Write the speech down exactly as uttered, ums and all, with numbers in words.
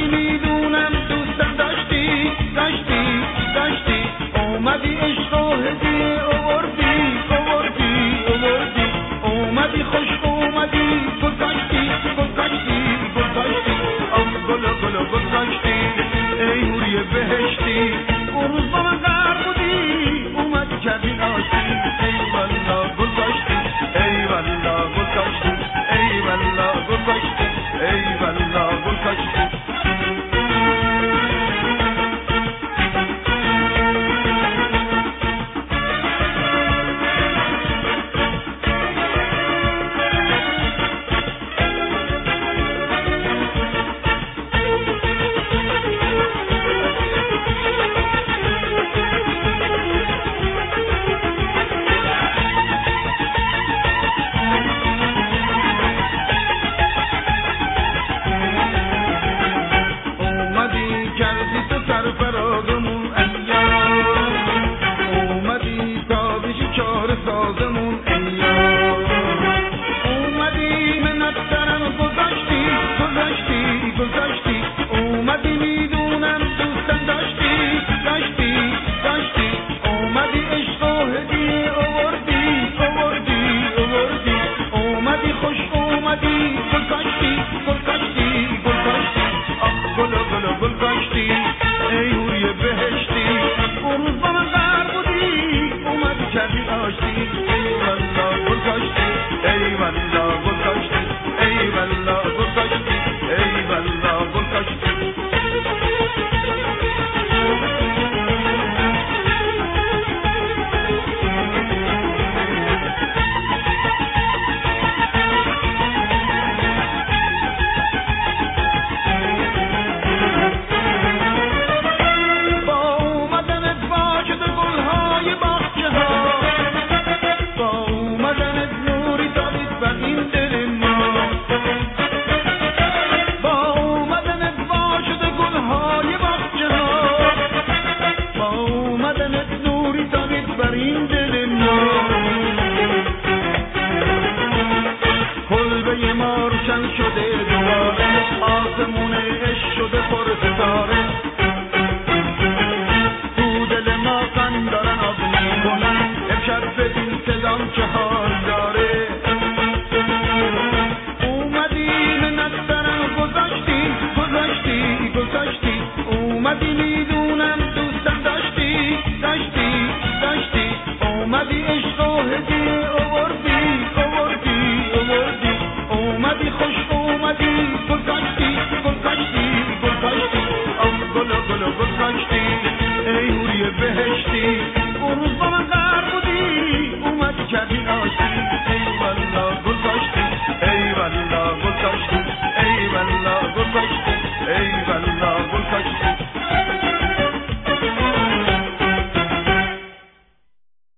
اومدی میدونم دوستم داشتی داشتی داشتی اومدی عشق و هدیه آوردی آوردی آوردی اومدی خوش اومدی گذاشتی گذاشتی گذاشتی آم گل گل گذاشتی ای حوری بهشتی اون روز با من غرق بودی اومدی کردی آشتی ای والله گذاشتی ای والله گذاشتی ای والله گذاشتی ای والله گذاشتی بهشتی اون روز با من غرق بودی اومدی کردی آشتی